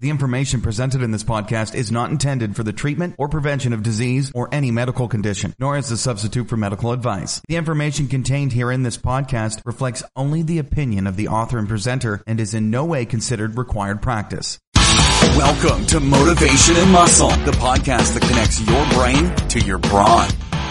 The information presented in this podcast is not intended for the treatment or prevention of disease or any medical condition, nor as a substitute for medical advice. The information contained here in this podcast reflects only the opinion of the author and presenter and is in no way considered required practice. Welcome to Motivation and Muscle, the podcast that connects your brain to your brawn.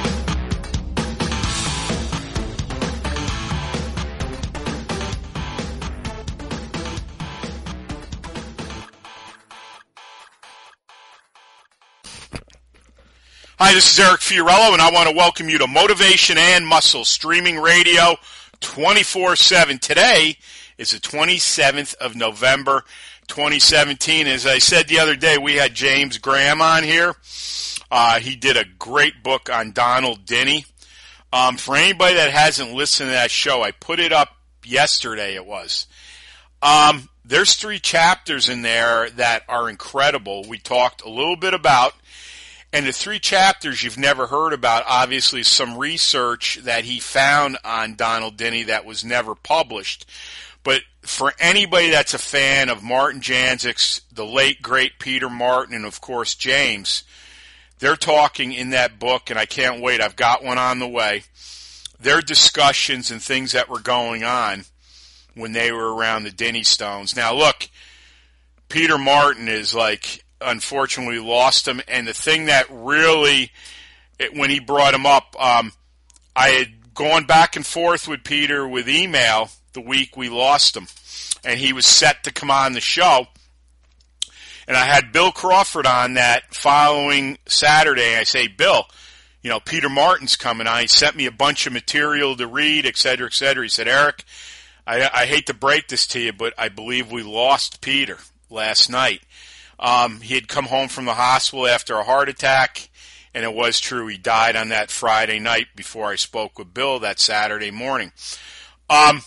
Hi, this is Eric Fiorillo, and I want to welcome you to Motivation and Muscle, streaming radio 24/7. Today is the 27th of November, 2017. As I said the other day, we had James Graham on here. He did a great book on Donald Dinnie. For anybody that hasn't listened to that show, I put it up yesterday, it was. There's 3 chapters in there that are incredible. We talked a little bit about. And the 3 chapters you've never heard about, obviously some research that he found on Donald Dinnie that was never published. But for anybody that's a fan of Martin Janczyk's, the late, great Peter Martin, and of course James, they're talking in that book, and I can't wait, I've got one on the way, their discussions and things that were going on when they were around the Dinnie Stones. Now look, Peter Martin is like, unfortunately lost him, and the thing that really, when he brought him up, I had gone back and forth with Peter with email the week we lost him, and he was set to come on the show, and I had Bill Crawford on that following Saturday. I say, Bill, you know, Peter Martin's coming on. He sent me a bunch of material to read, et cetera, et cetera. He said, Eric, I hate to break this to you, but I believe we lost Peter last night. He had come home from the hospital after a heart attack, and it was true. He died on that Friday night before I spoke with Bill that Saturday morning. It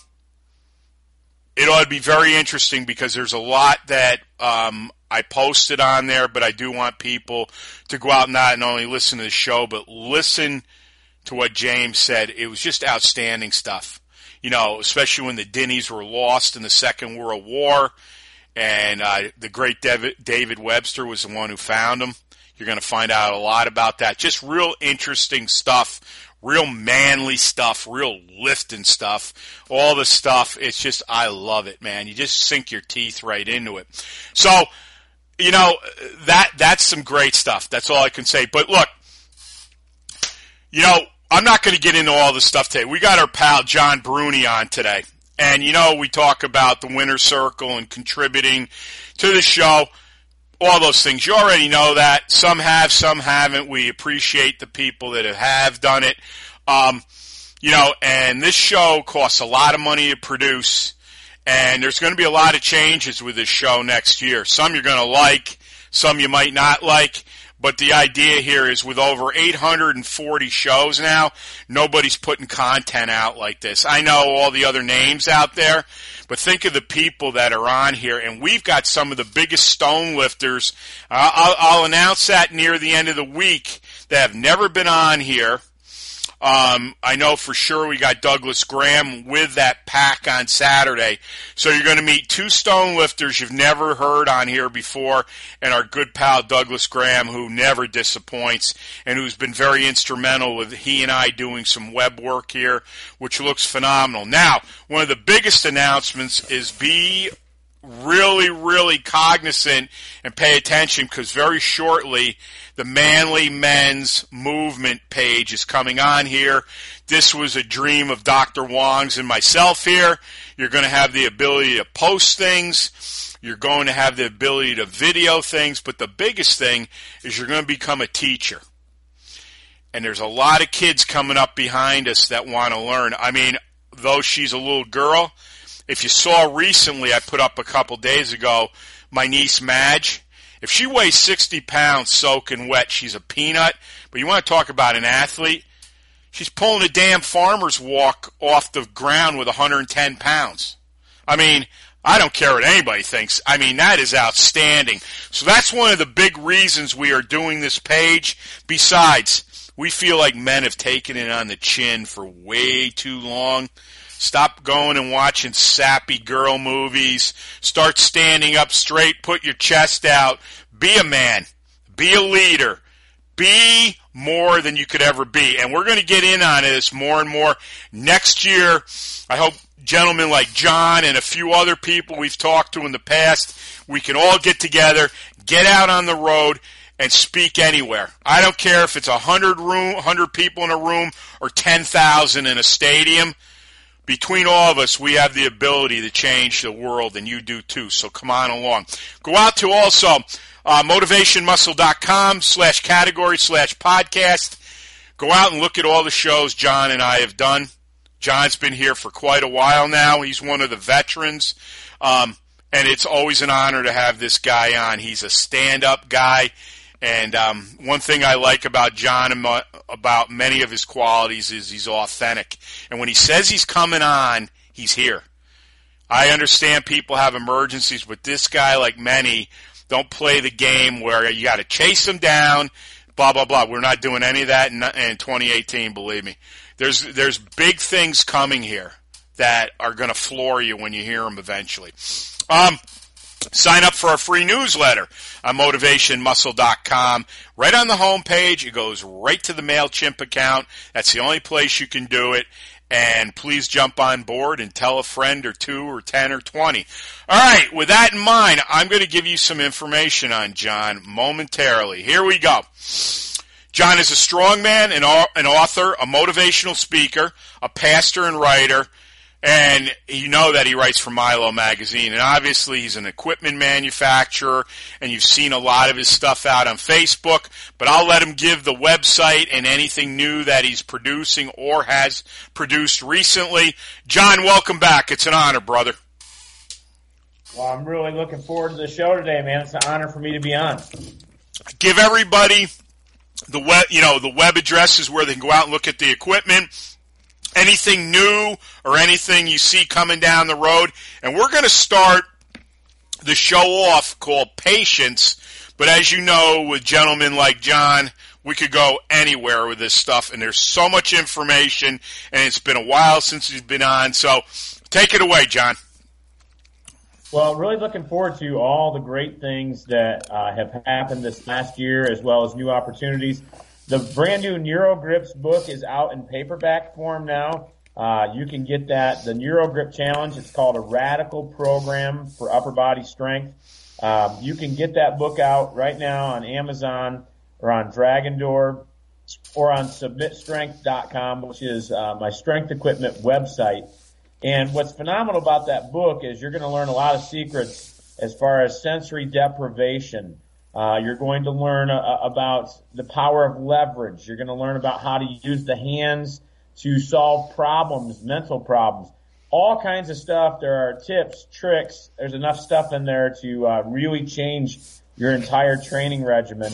ought to be very interesting because there's a lot that I posted on there, but I do want people to go out and not only listen to the show, but listen to what James said. It was just outstanding stuff. You know, especially when the Dinnies were lost in the Second World War. And the great David Webster was the one who found them. You're going to find out a lot about that. Just real interesting stuff, real manly stuff, real lifting stuff. All the stuff, it's just, I love it, man. You just sink your teeth right into it. So, you know, that's some great stuff. That's all I can say. But look, you know, I'm not going to get into all this stuff today. We got our pal John Bruni on today. And, you know, we talk about the winner's circle and contributing to the show, all those things. You already know that. Some have, some haven't. We appreciate the people that have done it. You know, and this show costs a lot of money to produce, and there's going to be a lot of changes with this show next year. Some you're going to like, some you might not like. But the idea here is with over 840 shows now, nobody's putting content out like this. I know all the other names out there, but think of the people that are on here. And we've got some of the biggest stone lifters. I'll announce that near the end of the week that have never been on here. I know for sure we got Douglas Graham with that pack on Saturday. So you're going to meet 2 stone lifters you've never heard on here before, and our good pal Douglas Graham, who never disappoints and who's been very instrumental with he and I doing some web work here, which looks phenomenal. Now, one of the biggest announcements is be really, really cognizant and pay attention, because very shortly the Manly Men's Movement page is coming on here. This was a dream of Dr. Wong's and myself here. You're going to have the ability to post things. You're going to have the ability to video things. But the biggest thing is you're going to become a teacher. And there's a lot of kids coming up behind us that want to learn. I mean, though she's a little girl, if you saw recently, I put up a couple days ago, my niece Madge. If she weighs 60 pounds soaking wet, she's a peanut. But you want to talk about an athlete? She's pulling a damn farmer's walk off the ground with 110 pounds. I mean, I don't care what anybody thinks. I mean, that is outstanding. So that's one of the big reasons we are doing this page. Besides, we feel like men have taken it on the chin for way too long. Stop going and watching sappy girl movies. Start standing up straight. Put your chest out. Be a man. Be a leader. Be more than you could ever be. And we're going to get in on this more and more. Next year, I hope gentlemen like John and a few other people we've talked to in the past, we can all get together, get out on the road, and speak anywhere. I don't care if it's 100 people in a room or 10,000 in a stadium. Between all of us, we have the ability to change the world, and you do too, so come on along. Go out to also motivationmuscle.com/category/podcast. Go out and look at all the shows John and I have done. John's been here for quite a while now. He's one of the veterans, and it's always an honor to have this guy on. He's a stand-up guy, and one thing I like about John and about many of his qualities is he's authentic. And when he says he's coming on, he's here. I understand people have emergencies, but this guy, like many, don't play the game where you got to chase him down, blah, blah, blah. We're not doing any of that in 2018, believe me. There's big things coming here that are going to floor you when you hear them eventually. Sign up for our free newsletter on motivationmuscle.com. Right on the homepage, it goes right to the MailChimp account. That's the only place you can do it. And please jump on board and tell a friend or 2 or 10 or 20. All right, with that in mind, I'm going to give you some information on John momentarily. Here we go. John is a strongman, an author, a motivational speaker, a pastor and writer, and you know that he writes for Milo Magazine. And obviously he's an equipment manufacturer, and you've seen a lot of his stuff out on Facebook. But I'll let him give the website and anything new that he's producing or has produced recently. John, welcome back. It's an honor, brother. Well, I'm really looking forward to the show today, man. It's an honor for me to be on. Give everybody the web addresses where they can go out and look at the equipment. Anything new or anything you see coming down the road. And we're going to start the show off called Patience. But as you know, with gentlemen like John, we could go anywhere with this stuff. And there's so much information, and it's been a while since he's been on. So take it away, John. Well, really looking forward to all the great things that have happened this last year, as well as new opportunities. The brand new NeuroGrips book is out in paperback form now. You can get that, the NeuroGrip Challenge. It's called A Radical Program for Upper Body Strength. You can get that book out right now on Amazon or on Dragon Door or on SubmitStrength.com, which is my strength equipment website. And what's phenomenal about that book is you're going to learn a lot of secrets as far as sensory deprivation. You're going to learn about the power of leverage. You're going to learn about how to use the hands to solve problems, mental problems, all kinds of stuff. There are tips, tricks. There's enough stuff in there to really change your entire training regimen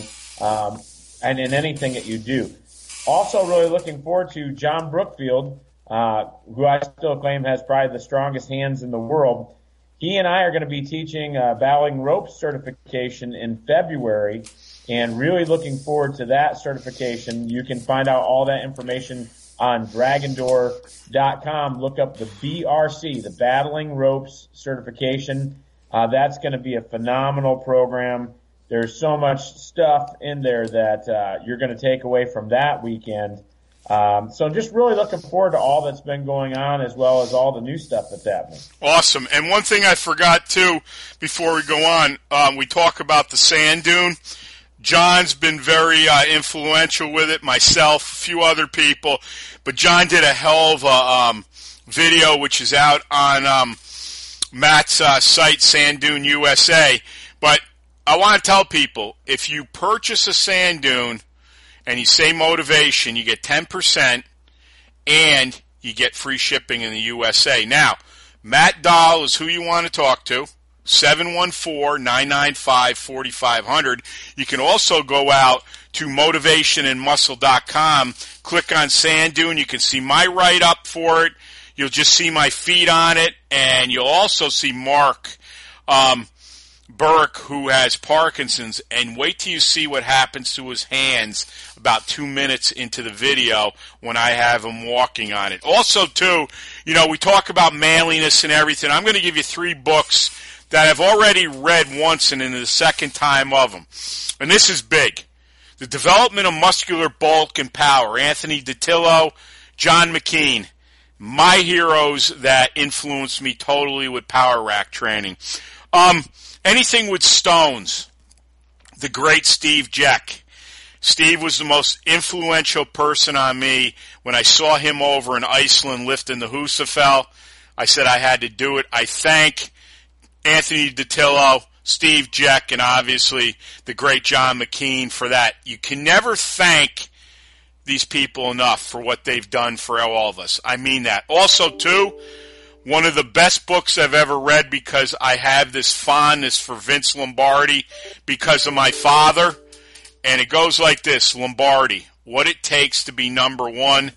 and in anything that you do. Also really looking forward to John Brookfield, who I still claim has probably the strongest hands in the world. He and I are going to be teaching battling ropes certification in February, and really looking forward to that certification. You can find out all that information on DragonDoor.com. Look up the BRC, the Battling Ropes Certification. That's going to be a phenomenal program. There's so much stuff in there that you're going to take away from that weekend. So just really looking forward to all that's been going on, as well as all the new stuff that's happening. Awesome. And one thing I forgot, too, before we go on, we talk about the sand dune. John's been very influential with it, myself, a few other people. But John did a hell of a video, which is out on Matt's site, Sand Dune USA. But I want to tell people, if you purchase a sand dune and you say motivation, you get 10% and you get free shipping in the USA. Now, Matt Dahl is who you want to talk to, 714-995-4500. You can also go out to motivationandmuscle.com, click on Sand Dune. You can see my write-up for it. You'll just see my feet on it, and you'll also see Mark Burke, who has Parkinson's, and wait till you see what happens to his hands about 2 minutes into the video when I have him walking on it. Also, too, you know, we talk about manliness and everything. I'm going to give you 3 books that I've already read once and in the second time of them. And this is big. The Development of Muscular Bulk and Power, Anthony DiTillo, John McKean, my heroes that influenced me totally with power rack training. Anything with stones, the great Steve Jeck. Steve was the most influential person on me. When I saw him over in Iceland lifting the Husafell, I said I had to do it. I thank Anthony DiTillo, Steve Jeck, and obviously the great John McKean for that. You can never thank these people enough for what they've done for all of us. I mean that. Also, too, one of the best books I've ever read, because I have this fondness for Vince Lombardi because of my father, and it goes like this: Lombardi, What It Takes to Be Number One.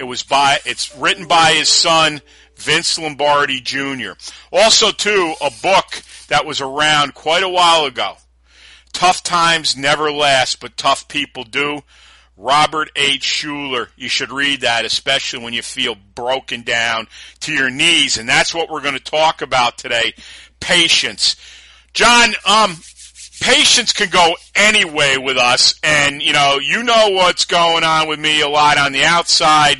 It's written by his son, Vince Lombardi Jr. Also, too, a book that was around quite a while ago, Tough Times Never Last, but Tough People Do. Robert H. Schuller. You should read that, especially when you feel broken down to your knees. And that's what we're going to talk about today, patience. John, patience can go any way with us. And, you know what's going on with me a lot on the outside.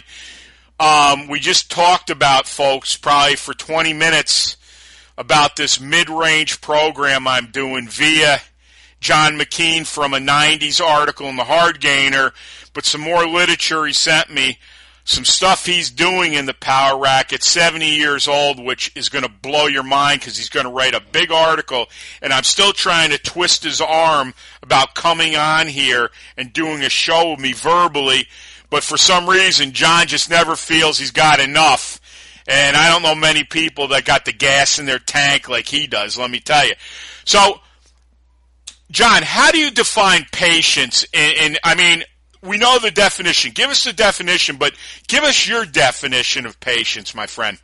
We just talked about, folks, probably for 20 minutes about this mid-range program I'm doing via John McKean from a 90s article in the Hard Gainer, but some more literature he sent me, some stuff he's doing in the Power Rack at 70 years old, which is going to blow your mind because he's going to write a big article, and I'm still trying to twist his arm about coming on here and doing a show with me verbally, but for some reason, John just never feels he's got enough, and I don't know many people that got the gas in their tank like he does, let me tell you. So, John, how do you define patience? And I mean, we know the definition. Give us the definition, but give us your definition of patience, my friend.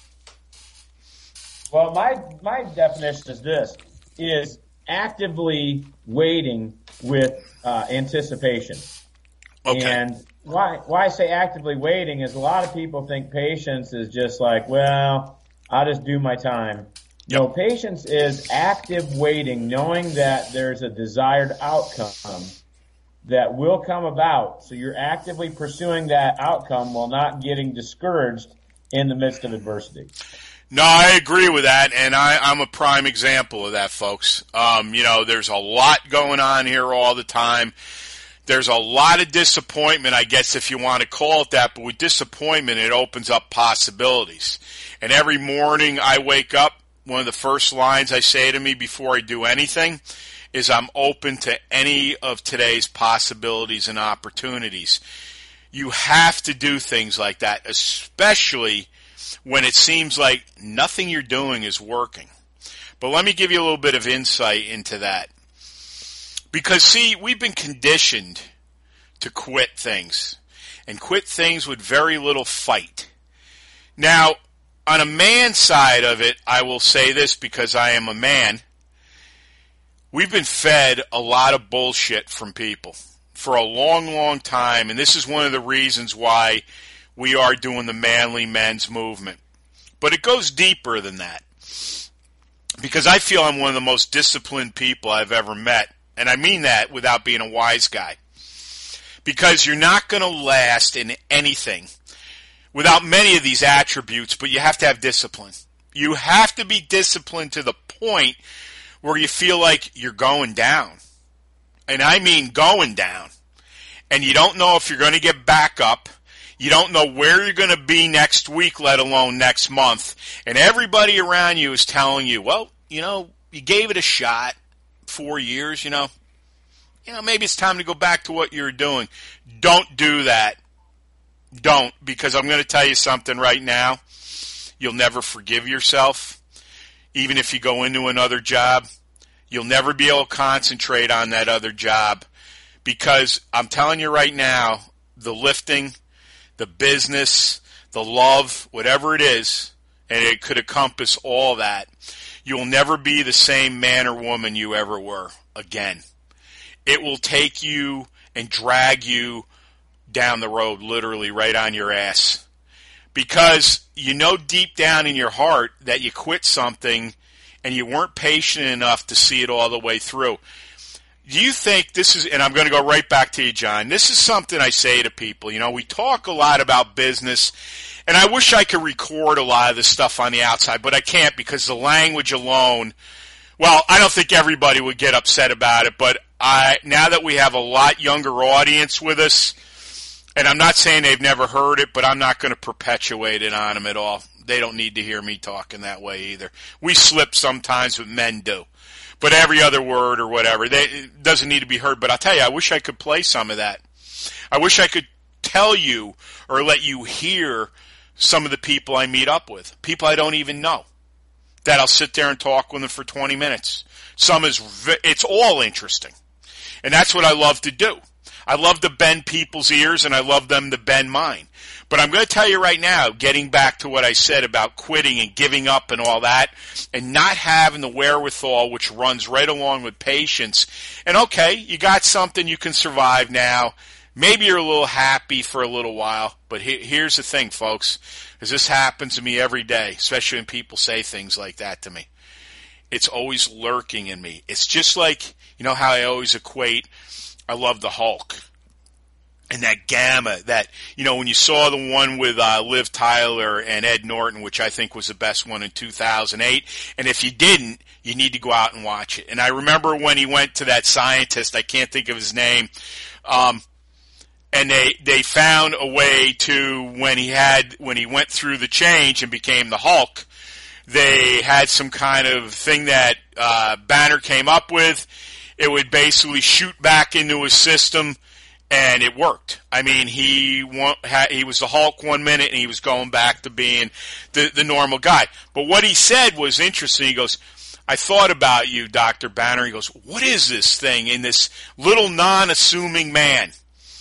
Well, my definition is this, is actively waiting with anticipation. Okay. And why I say actively waiting is a lot of people think patience is just like, well, I'll just do my time. Yep. No, patience is active waiting, knowing that there's a desired outcome that will come about. So you're actively pursuing that outcome while not getting discouraged in the midst of adversity. No, I agree with that, and I'm a prime example of that, folks. There's a lot going on here all the time. There's a lot of disappointment, I guess, if you want to call it that, but with disappointment, it opens up possibilities. And every morning I wake up, one of the first lines I say to me before I do anything is I'm open to any of today's possibilities and opportunities. You have to do things like that, especially when it seems like nothing you're doing is working. But let me give you a little bit of insight into that. Because, see, we've been conditioned to quit things, and quit things with very little fight. Now, on a man's side of it, I will say this because I am a man. We've been fed a lot of bullshit from people for a long, long time, and this is one of the reasons why we are doing the Manly Men's movement. But it goes deeper than that, because I feel I'm one of the most disciplined people I've ever met, and I mean that without being a wise guy. Because you're not going to last in anything without many of these attributes, but you have to have discipline. You have to be disciplined to the point where you feel like you're going down. And I mean going down. And you don't know if you're going to get back up. You don't know where you're going to be next week, let alone next month. And everybody around you is telling you, well, you gave it a shot, 4 years, maybe it's time to go back to what you were doing. Don't do that. Don't, because I'm going to tell you something right now. You'll never forgive yourself. Even if you go into another job, you'll never be able to concentrate on that other job. Because I'm telling you right now, the lifting, the business, the love, whatever it is, and it could encompass all that, you'll never be the same man or woman you ever were again. It will take you and drag you down the road, literally right on your ass. Because you know deep down in your heart that you quit something and you weren't patient enough to see it all the way through. Do you think this is, and I'm going to go right back to you, John, this is something I say to people. You know, we talk a lot about business, and I wish I could record a lot of this stuff on the outside, but I can't because the language alone, well, I don't think everybody would get upset about it, but now that we have a lot younger audience with us, and I'm not saying they've never heard it, but I'm not going to perpetuate it on them at all. They don't need to hear me talking that way either. We slip sometimes, but men do. But every other word or whatever, it doesn't need to be heard. But I'll tell you, I wish I could play some of that. I wish I could tell you or let you hear some of the people I meet up with, people I don't even know, that I'll sit there and talk with them for 20 minutes. It's all interesting. And that's what I love to do. I love to bend people's ears, and I love them to bend mine. But I'm going to tell you right now, getting back to what I said about quitting and giving up and all that, and not having the wherewithal, which runs right along with patience. And okay, you got something, you can survive now. Maybe you're a little happy for a little while, but here's the thing, folks, because this happens to me every day, especially when people say things like that to me. It's always lurking in me. It's just like, you know how I always equate, I love the Hulk. And that Gamma, that, you know, when you saw the one with Liv Tyler and Ed Norton, which I think was the best one in 2008, and if you didn't, you need to go out and watch it. And I remember when he went to that scientist, I can't think of his name, and they found a way to, when he went through the change and became the Hulk, they had some kind of thing that Banner came up with. It would basically shoot back into his system, and it worked. I mean, he was the Hulk 1 minute, and he was going back to being the normal guy. But what he said was interesting. He goes, I thought about you, Dr. Banner. He goes, what is this thing in this little non-assuming man?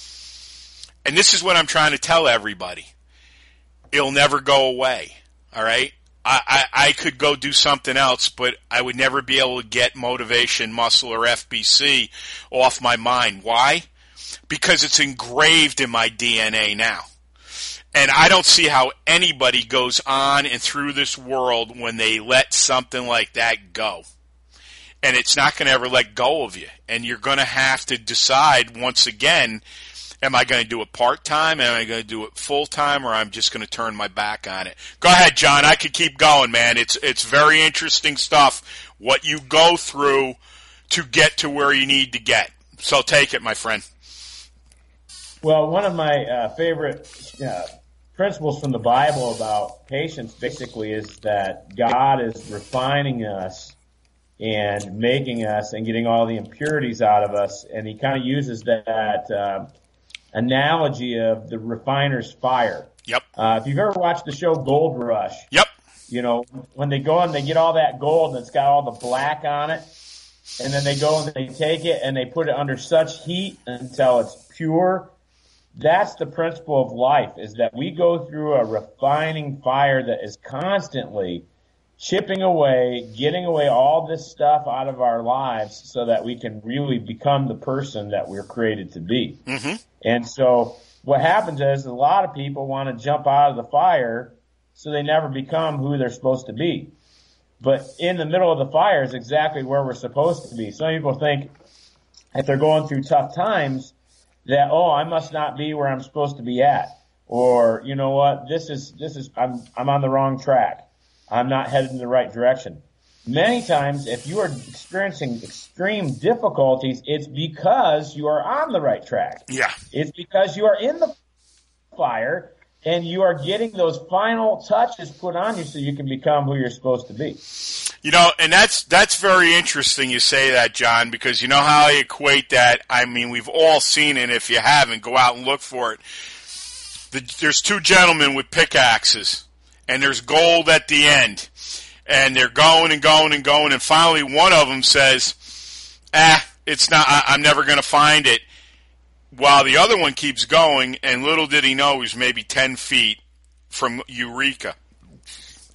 And this is what I'm trying to tell everybody. It'll never go away, all right? I could go do something else, but I would never be able to get Motivation, Muscle, or FBC off my mind. Why? Because it's engraved in my DNA now. And I don't see how anybody goes on and through this world when they let something like that go. And it's not going to ever let go of you. And you're going to have to decide once again, am I going to do it part-time? Am I going to do it full-time? Or I'm just going to turn my back on it? Go ahead, John. I could keep going, man. It's very interesting stuff, what you go through to get to where you need to get. So take it, my friend. Well, one of my favorite principles from the Bible about patience basically is that God is refining us and making us and getting all the impurities out of us. And he kind of uses that analogy of the refiner's fire. Yep. If you've ever watched the show Gold Rush. Yep. You know, when they go and they get all that gold and it's got all the black on it, and then they go and they take it and they put it under such heat until it's pure. That's the principle of life, is that we go through a refining fire that is constantly chipping away, getting away all this stuff out of our lives so that we can really become the person that we're created to be. Mm-hmm. And so what happens is a lot of people want to jump out of the fire so they never become who they're supposed to be. But in the middle of the fire is exactly where we're supposed to be. Some people think if they're going through tough times that, oh, I must not be where I'm supposed to be at. Or, you know what, I'm on the wrong track. I'm not headed in the right direction. Many times, if you are experiencing extreme difficulties, it's because you are on the right track. Yeah. It's because you are in the fire and you are getting those final touches put on you so you can become who you're supposed to be. You know, and that's very interesting you say that, John, because you know how I equate that? I mean, we've all seen it. If you haven't, go out and look for it. There's two gentlemen with pickaxes, and there's gold at the end. And they're going and going and going, and finally one of them says, it's not, I'm never going to find it. While the other one keeps going, and little did he know he was maybe 10 feet from Eureka.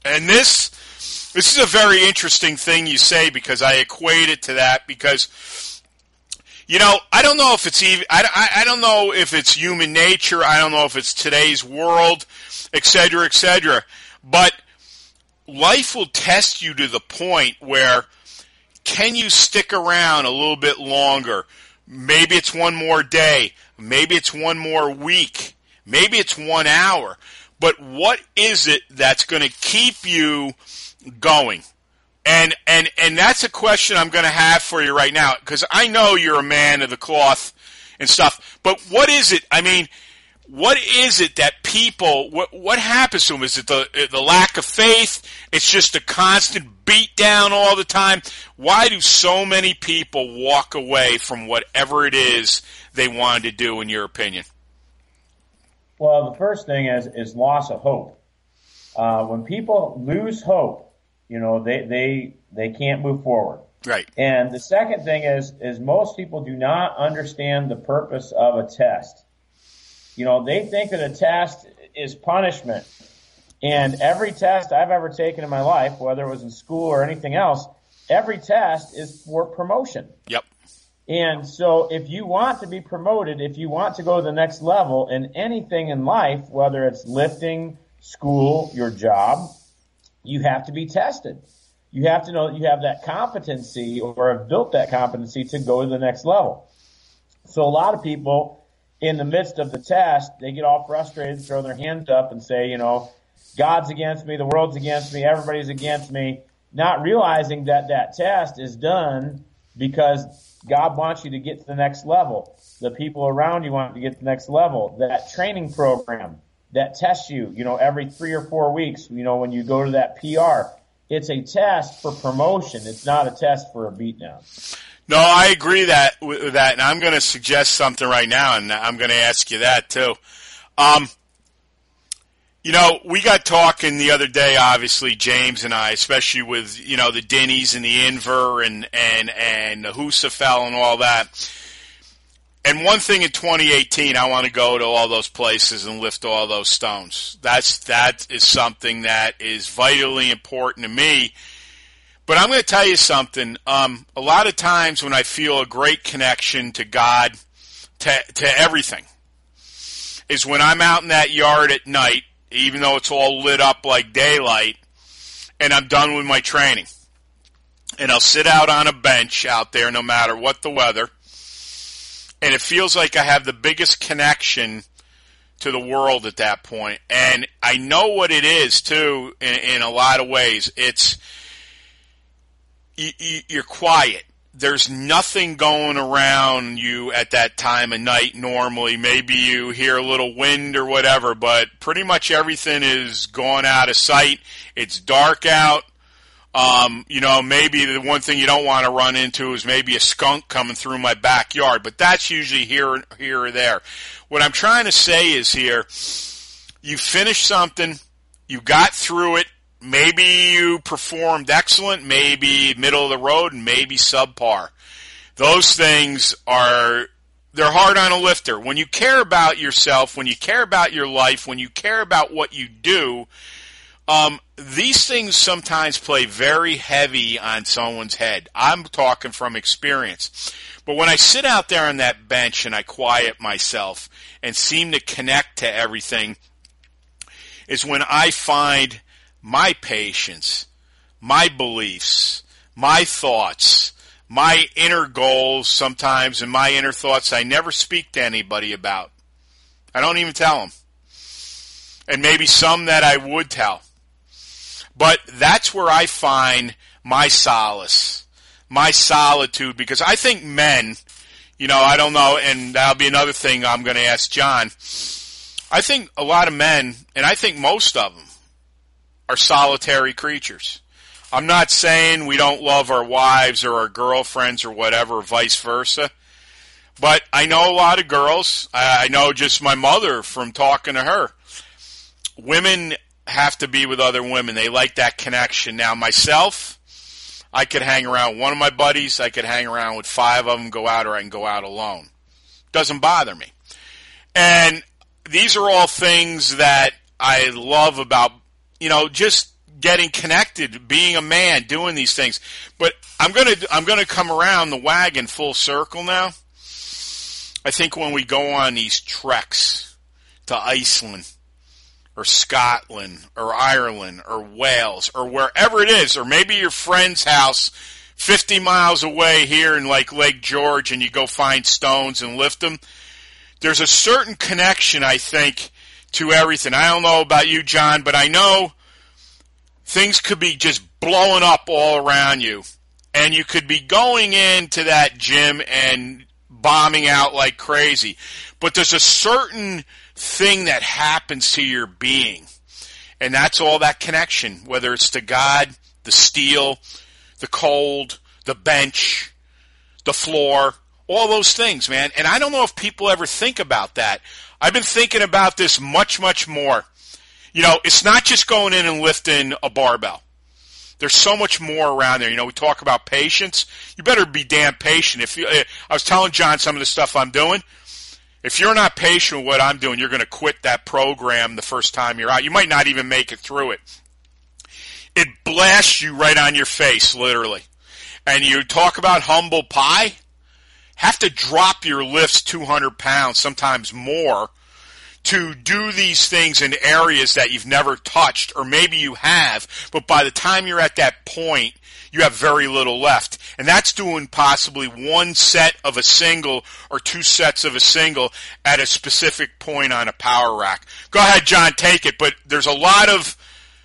And this is a very interesting thing you say, because I equate it to that, because, you know, I don't know if it's even, I don't know if it's human nature, I don't know if it's today's world, et cetera, but life will test you to the point where, can you stick around a little bit longer? Maybe it's one more day, maybe it's one more week, maybe it's 1 hour, but what is it that's going to keep you going? And that's a question I'm going to have for you right now, because I know you're a man of the cloth and stuff, but what is it? I mean, what is it that people, what happens to them? Is it the lack of faith? It's just a constant beat down all the time? Why do so many people walk away from whatever it is they wanted to do, in your opinion? Well, the first thing is loss of hope. When people lose hope, you know, they can't move forward. Right. And the second thing is most people do not understand the purpose of a test. You know, they think that a test is punishment. And every test I've ever taken in my life, whether it was in school or anything else, every test is for promotion. Yep. And so if you want to be promoted, if you want to go to the next level in anything in life, whether it's lifting, school, your job, you have to be tested. You have to know that you have that competency, or have built that competency to go to the next level. So a lot of people, in the midst of the test, they get all frustrated, throw their hands up and say, you know, God's against me, the world's against me, everybody's against me, not realizing that that test is done because God wants you to get to the next level. The people around you want you to get to the next level. That training program that tests you, you know, every 3 or 4 weeks, you know, when you go to that PR, it's a test for promotion. It's not a test for a beatdown. No, I agree with that, and I'm going to suggest something right now, and I'm going to ask you that too. You know, we got talking the other day, obviously, James and I, especially with, you know, the Dinnies and the Inver and the Husafel and all that. And one thing in 2018, I want to go to all those places and lift all those stones. That is something that is vitally important to me. But I'm going to tell you something. A lot of times when I feel a great connection to God, to everything, is when I'm out in that yard at night, even though it's all lit up like daylight, and I'm done with my training. And I'll sit out on a bench out there no matter what the weather, and it feels like I have the biggest connection to the world at that point. And I know what it is, too, in a lot of ways. It's you're quiet. There's nothing going around you at that time of night normally. Maybe you hear a little wind or whatever, but pretty much everything is gone out of sight. It's dark out. You know, maybe the one thing you don't want to run into is maybe a skunk coming through my backyard, but that's usually here or there. What I'm trying to say is here, you finished something, you got through it, maybe you performed excellent, maybe middle of the road, and maybe subpar. Those things they're hard on a lifter. When you care about yourself, when you care about your life, when you care about what you do, these things sometimes play very heavy on someone's head. I'm talking from experience. But when I sit out there on that bench and I quiet myself and seem to connect to everything, is when I find my patience, my beliefs, my thoughts, my inner goals sometimes, and my inner thoughts I never speak to anybody about. I don't even tell them. And maybe some that I would tell. But that's where I find my solace, my solitude, because I think men, you know, I don't know, and that'll be another thing I'm going to ask John. I think a lot of men, and I think most of them, are solitary creatures. I'm not saying we don't love our wives or our girlfriends or whatever, or vice versa. But I know a lot of girls. I know just my mother from talking to her. Women have to be with other women. They like that connection. Now, myself, I could hang around with one of my buddies. I could hang around with 5 of them, go out, or I can go out alone. Doesn't bother me. And these are all things that I love about, you know, just getting connected, being a man, doing these things. But I'm gonna come around the wagon full circle now. I think when we go on these treks to Iceland or Scotland or Ireland or Wales or wherever it is, or maybe your friend's house 50 miles away here in like Lake George, and you go find stones and lift them, there's a certain connection, I think, to everything. I don't know about you, John, but I know things could be just blowing up all around you, and you could be going into that gym and bombing out like crazy. But there's a certain thing that happens to your being, and that's all that connection, whether it's to God, the steel, the cold, the bench, the floor, all those things, man. And I don't know if people ever think about that. I've been thinking about this much, much more. You know, it's not just going in and lifting a barbell. There's so much more around there. You know, we talk about patience. You better be damn patient. I was telling John some of the stuff I'm doing. If you're not patient with what I'm doing, you're going to quit that program the first time you're out. You might not even make it through it. It blasts you right on your face, literally. And you talk about humble pie, have to drop your lifts 200 pounds, sometimes more, to do these things in areas that you've never touched, or maybe you have, but by the time you're at that point, you have very little left. And that's doing possibly one set of a single or two sets of a single at a specific point on a power rack. Go ahead, John, take it, but there's a lot of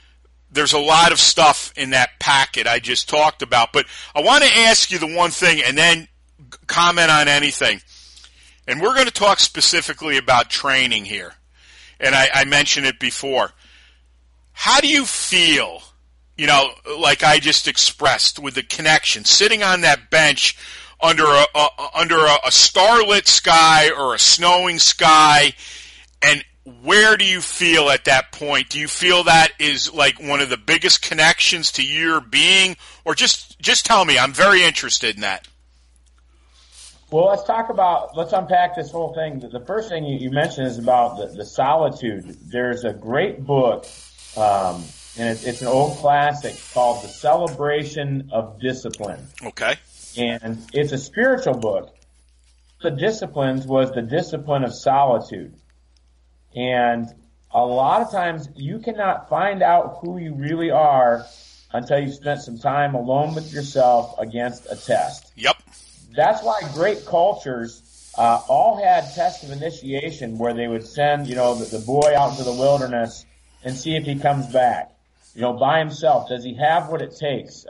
stuff in that packet I just talked about. But I want to ask you the one thing and then comment on anything. And we're going to talk specifically about training here. And I mentioned it before. How do you feel, you know, like I just expressed, with the connection, sitting on that bench under a starlit sky or a snowing sky, and where do you feel at that point? Do you feel that is like one of the biggest connections to your being? Or just tell me. I'm very interested in that. Well, let's unpack this whole thing. The first thing you mentioned is about the solitude. There's a great book, and it's an old classic called The Celebration of Discipline. Okay. And it's a spiritual book. The disciplines was the discipline of solitude. And a lot of times you cannot find out who you really are until you've spent some time alone with yourself against a test. Yep. That's why great cultures all had tests of initiation where they would send, you know, the boy out into the wilderness and see if he comes back, you know, by himself. Does he have what it takes?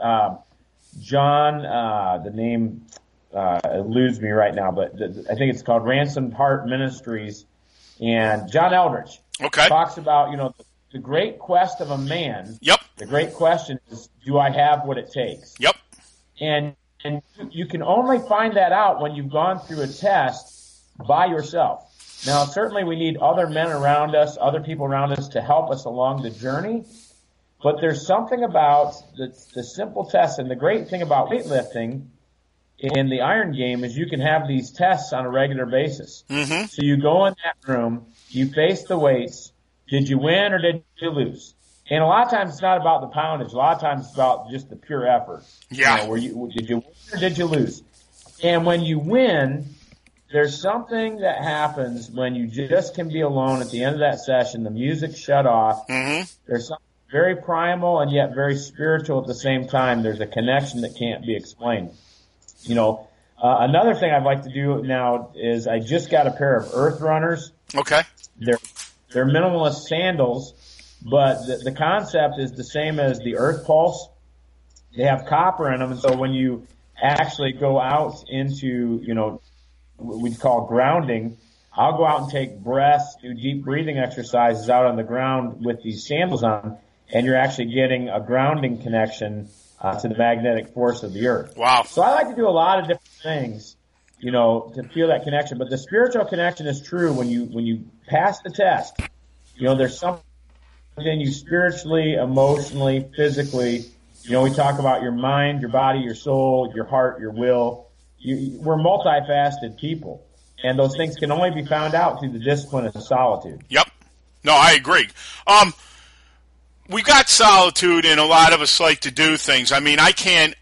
John, the name eludes me right now, but I think it's called Ransomed Heart Ministries. And John Eldridge talks about, you know, the great quest of a man. Yep. The great question is, do I have what it takes? Yep. And you can only find that out when you've gone through a test by yourself. Now, certainly we need other men around us, other people around us to help us along the journey. But there's something about the simple tests. And the great thing about weightlifting in the iron game is you can have these tests on a regular basis. Mm-hmm. So you go in that room, you face the weights. Did you win or did you lose? And a lot of times it's not about the poundage. A lot of times it's about just the pure effort. Yeah. You know, did you win or did you lose? And when you win, there's something that happens when you just can be alone at the end of that session. The music shut off. Mm-hmm. There's something very primal and yet very spiritual at the same time. There's a connection that can't be explained. You know, another thing I'd like to do now is I just got a pair of Earth Runners. Okay. They're minimalist sandals, but the concept is the same as the Earth Pulse. They have copper in them, and so when you actually go out into, you know, what we'd call grounding, I'll go out and take breaths, do deep breathing exercises out on the ground with these sandals on, and you're actually getting a grounding connection to the magnetic force of the earth. Wow. So I like to do a lot of different things, you know, to feel that connection. But the spiritual connection is true when you pass the test. You know, there's something in you spiritually, emotionally, physically. You know, we talk about your mind, your body, your soul, your heart, your will. We're multifaceted people. And those things can only be found out through the discipline of solitude. Yep. No, I agree. we got solitude, and a lot of us like to do things. I mean,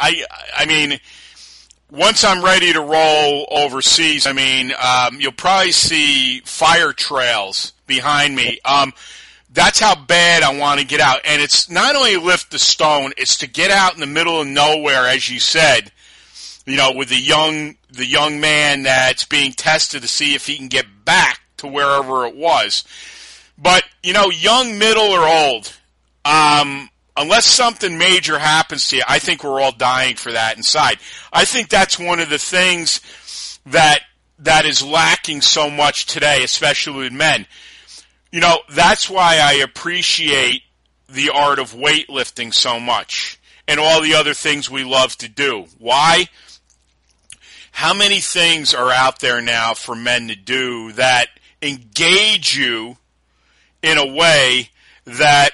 once I'm ready to roll overseas, you'll probably see fire trails behind me. That's how bad I want to get out. And it's not only lift the stone, it's to get out in the middle of nowhere, as you said, with the young man that's being tested to see if he can get back to wherever it was. But, young, middle, or old, unless something major happens to you, I think we're all dying for that inside. I think that's one of the things that is lacking so much today, especially with men. That's why I appreciate the art of weightlifting so much and all the other things we love to do. Why? How many things are out there now for men to do that engage you in a way that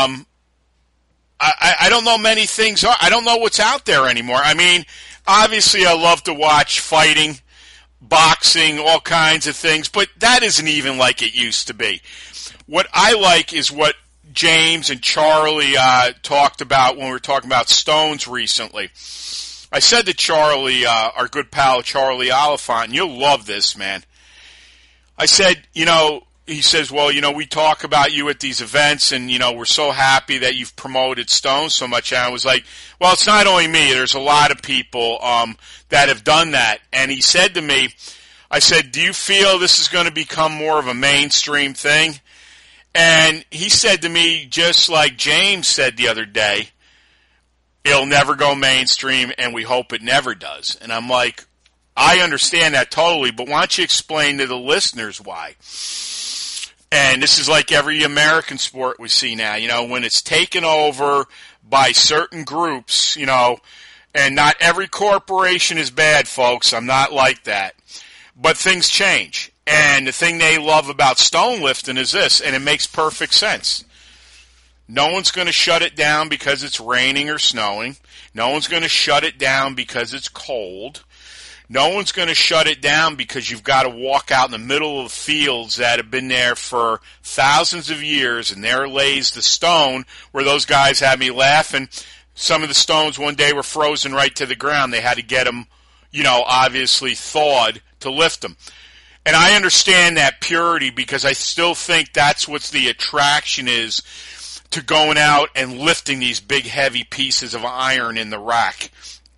I don't know many things are. I don't know what's out there anymore. Obviously I love to watch fighting, boxing, all kinds of things, but that isn't even like it used to be. What I like is what James and Charlie talked about when we were talking about stones recently. I said to Charlie, our good pal Charlie Oliphant, and you'll love this, man. I said, he says, well, we talk about you at these events, and, we're so happy that you've promoted stones so much. And I was like, well, it's not only me. There's a lot of people that have done that. And he said to me, I said, do you feel this is going to become more of a mainstream thing? And he said to me, just like James said the other day, it'll never go mainstream, and we hope it never does. And I'm like, I understand that totally, but why don't you explain to the listeners why? And this is like every American sport we see now, when it's taken over by certain groups, and not every corporation is bad, folks. I'm not like that. But things change. And the thing they love about stone lifting is this, and it makes perfect sense. No one's going to shut it down because it's raining or snowing. No one's going to shut it down because it's cold. No one's going to shut it down because you've got to walk out in the middle of fields that have been there for thousands of years, and there lays the stone where those guys had me laughing. Some of the stones one day were frozen right to the ground. They had to get them, obviously thawed to lift them. And I understand that purity because I still think that's what the attraction is to going out and lifting these big heavy pieces of iron in the rack.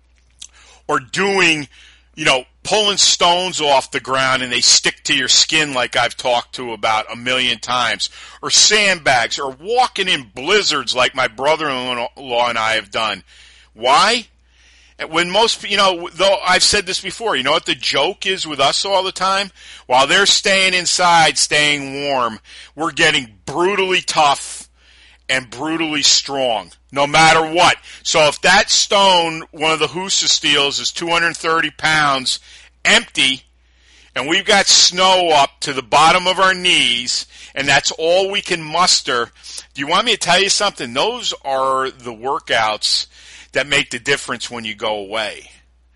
Or doing, pulling stones off the ground and they stick to your skin like I've talked to about a million times. Or sandbags, or walking in blizzards like my brother-in-law and I have done. Why? When most, though I've said this before, you know what the joke is with us all the time? While they're staying inside, staying warm, we're getting brutally tough and brutally strong, no matter what. So if that stone, one of the Husa steels, is 230 pounds empty, and we've got snow up to the bottom of our knees, and that's all we can muster, do you want me to tell you something? Those are the workouts that make the difference when you go away.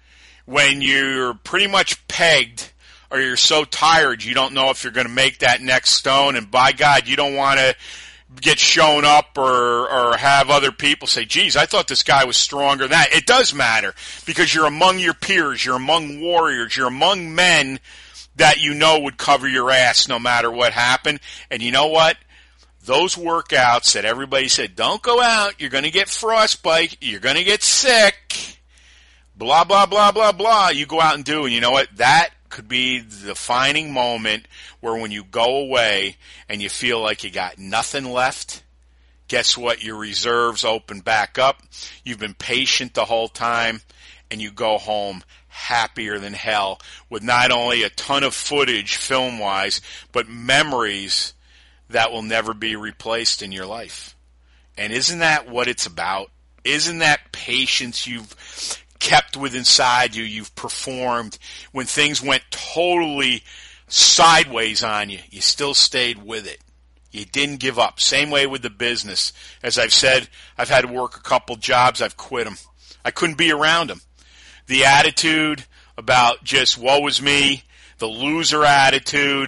When you're pretty much pegged or you're so tired you don't know if you're going to make that next stone, and by God, you don't want to get shown up or have other people say, geez, I thought this guy was stronger than that. It does matter because you're among your peers, you're among warriors, you're among men that would cover your ass no matter what happened. And you know what? Those workouts that everybody said, don't go out, you're going to get frostbite, you're going to get sick, blah, blah, blah, blah, blah, you go out and do. And you know what? That could be the defining moment where when you go away and you feel like you got nothing left, guess what? Your reserves open back up. You've been patient the whole time, and you go home happier than hell with not only a ton of footage film-wise, but memories that will never be replaced in your life. And isn't that what it's about? Isn't that patience you've kept with inside you, you've performed, when things went totally sideways on you, you still stayed with it. You didn't give up. Same way with the business. As I've said, I've had to work a couple jobs, I've quit them. I couldn't be around them. The attitude about just woe is me, the loser attitude,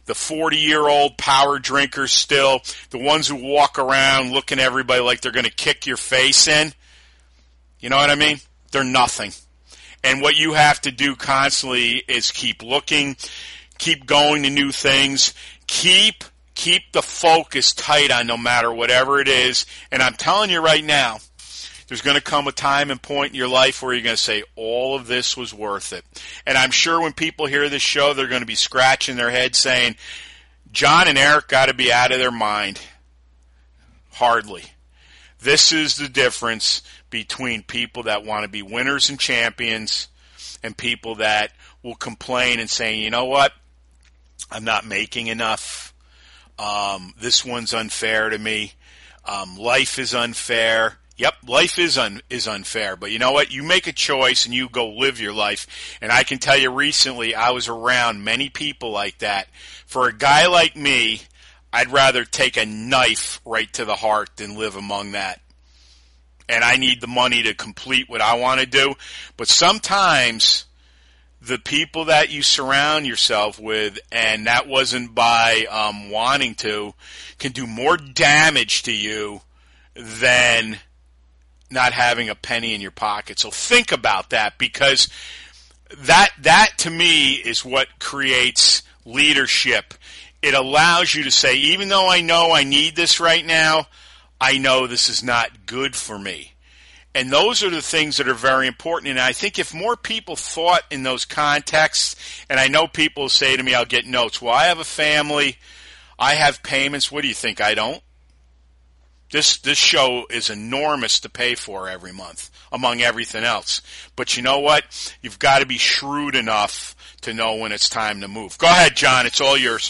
the 40-year-old power drinkers still, the ones who walk around looking at everybody like they're going to kick your face in. You know what I mean? They're nothing. And what you have to do constantly is keep looking, keep going to new things, keep the focus tight on no matter whatever it is. And I'm telling you right now, there's going to come a time and point in your life where you're going to say, all of this was worth it. And I'm sure when people hear this show, they're going to be scratching their head saying, John and Eric got to be out of their mind. Hardly. This is the difference between people that want to be winners and champions and people that will complain and say, you know what, I'm not making enough. This one's unfair to me. Life is unfair. Yep, life is unfair, but you know what? You make a choice and you go live your life. And I can tell you recently, I was around many people like that. For a guy like me, I'd rather take a knife right to the heart than live among that. And I need the money to complete what I want to do. But sometimes the people that you surround yourself with, and that wasn't by wanting to, can do more damage to you than not having a penny in your pocket. So think about that, because that to me is what creates leadership. It allows you to say, even though I know I need this right now, I know this is not good for me. And those are the things that are very important. And I think if more people thought in those contexts, and I know people say to me, I'll get notes, well, I have a family, I have payments, what do you think, I don't? This show is enormous to pay for every month, among everything else. But you know what? You've got to be shrewd enough to know when it's time to move. Go ahead, John. It's all yours.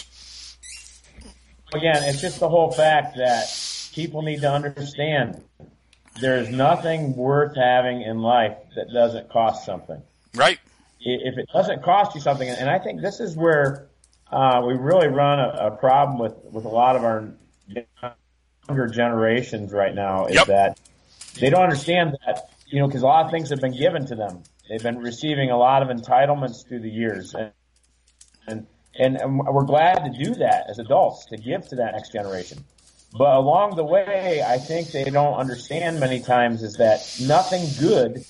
Again, it's just the whole fact that people need to understand there's nothing worth having in life that doesn't cost something. Right. If it doesn't cost you something, and I think this is where we really run a problem with a lot of our younger generations right now, is that they don't understand that, because a lot of things have been given to them. They've been receiving a lot of entitlements through the years, and we're glad to do that as adults, to give to that next generation. But along the way, I think they don't understand many times is that nothing good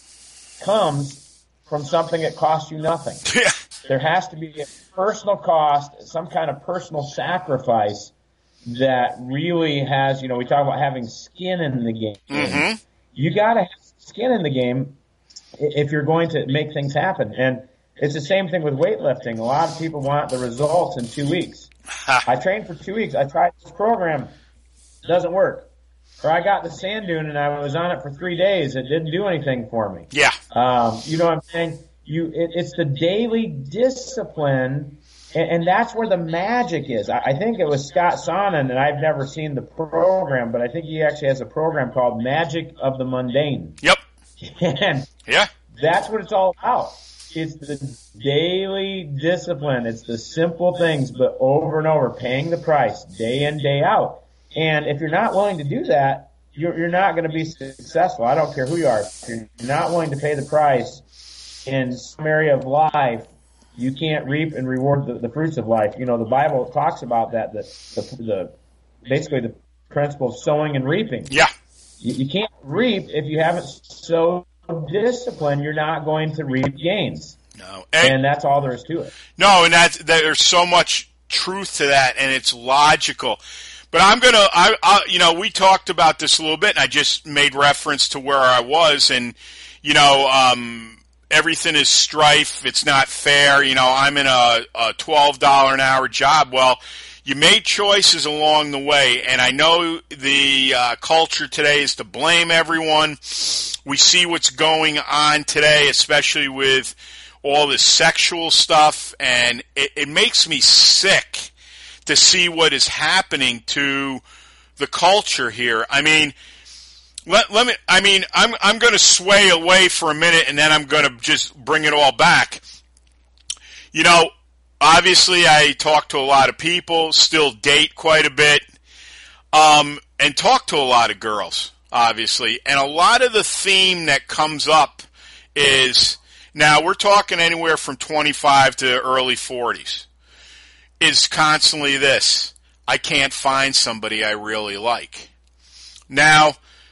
comes from something that costs you nothing. Yeah. There has to be a personal cost, some kind of personal sacrifice that really has, we talk about having skin in the game. Mm-hmm. You got to have skin in the game if you're going to make things happen. And it's the same thing with weightlifting. A lot of people want the results in 2 weeks. I trained for 2 weeks. I tried this program. It doesn't work. Or I got the sand dune and I was on it for 3 days. It didn't do anything for me. Yeah. You know what I'm saying? It's the daily discipline. And that's where the magic is. I think it was Scott Sonnen, and I've never seen the program, but I think he actually has a program called Magic of the Mundane. Yep. And yeah, that's what it's all about. It's the daily discipline. It's the simple things, but over and over, paying the price day in, day out. And if you're not willing to do that, you're not going to be successful. I don't care who you are. If you're not willing to pay the price in some area of life, you can't reap and reward the fruits of life. The Bible talks about that, basically the principle of sowing and reaping. Yeah. You can't reap if you haven't sowed discipline. You're not going to reap gains. No. And that's all there is to it. No, and there's so much truth to that, and it's logical. But I'm going to, we talked about this a little bit, and I just made reference to where I was, and, everything is strife. It's not fair. I'm in a $12 an hour job. Well, you made choices along the way, and I know the culture today is to blame everyone. We see what's going on today, especially with all this sexual stuff, and it makes me sick to see what is happening to the culture here. I mean, I'm going to sway away for a minute, and then I'm going to just bring it all back. Obviously I talk to a lot of people, still date quite a bit, and talk to a lot of girls, obviously. And a lot of the theme that comes up is, now we're talking anywhere from 25 to early 40s. is constantly this: I can't find somebody I really like. Now,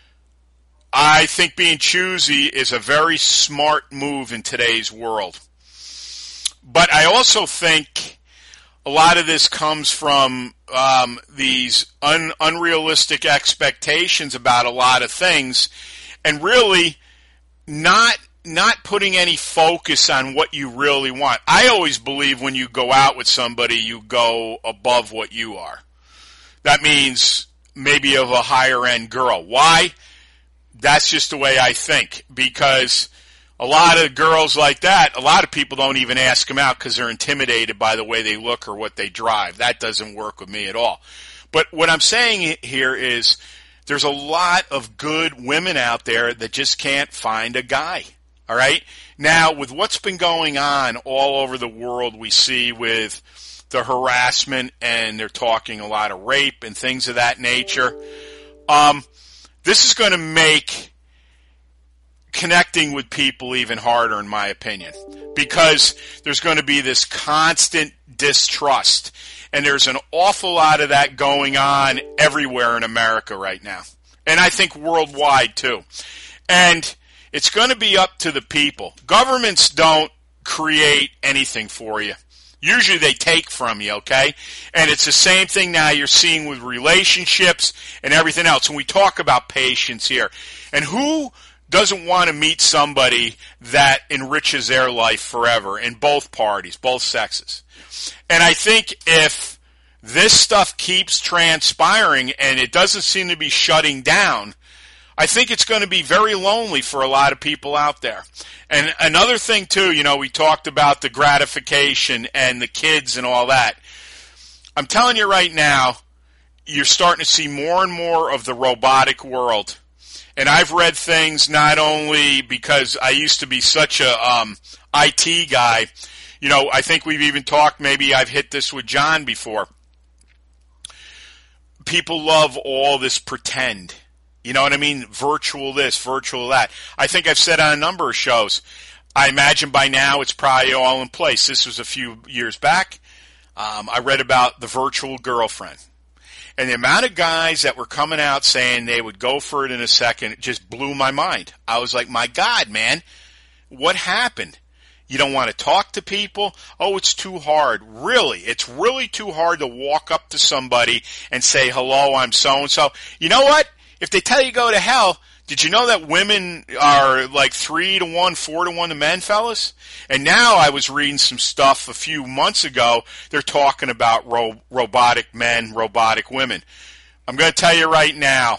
I think being choosy is a very smart move in today's world. But I also think a lot of this comes from these unrealistic expectations about a lot of things, and really not putting any focus on what you really want. I always believe when you go out with somebody, you go above what you are. That means maybe of a higher end girl. Why? That's just the way I think, because a lot of girls like that, a lot of people don't even ask them out because they're intimidated by the way they look or what they drive. That doesn't work with me at all. But what I'm saying here is there's a lot of good women out there that just can't find a guy. All right? Now, with what's been going on all over the world, we see with the harassment, and they're talking a lot of rape and things of that nature. This is going to make connecting with people even harder, in my opinion, because there's going to be this constant distrust, and there's an awful lot of that going on everywhere in America right now, and I think worldwide too. And it's going to be up to the people. Governments don't create anything for you. Usually they take from you, okay? And it's the same thing now you're seeing with relationships and everything else. And we talk about patience here. And who doesn't want to meet somebody that enriches their life forever in both parties, both sexes? And I think if this stuff keeps transpiring and it doesn't seem to be shutting down, I think it's going to be very lonely for a lot of people out there. And another thing, too, we talked about the gratification and the kids and all that. I'm telling you right now, you're starting to see more and more of the robotic world. And I've read things not only because I used to be such a IT guy. I think we've even talked, maybe I've hit this with John before. People love all this pretend. You know what I mean? Virtual this, virtual that. I think I've said on a number of shows, I imagine by now it's probably all in place. This was a few years back. I read about the virtual girlfriend. And the amount of guys that were coming out saying they would go for it in a second just blew my mind. I was like, my God, man, what happened? You don't want to talk to people? Oh, it's too hard. Really? It's really too hard to walk up to somebody and say, hello, I'm so-and-so. You know what? If they tell you go to hell, did you know that women are like 3 to 1, 4 to 1 to men, fellas? And now I was reading some stuff a few months ago. They're talking about robotic men, robotic women. I'm going to tell you right now,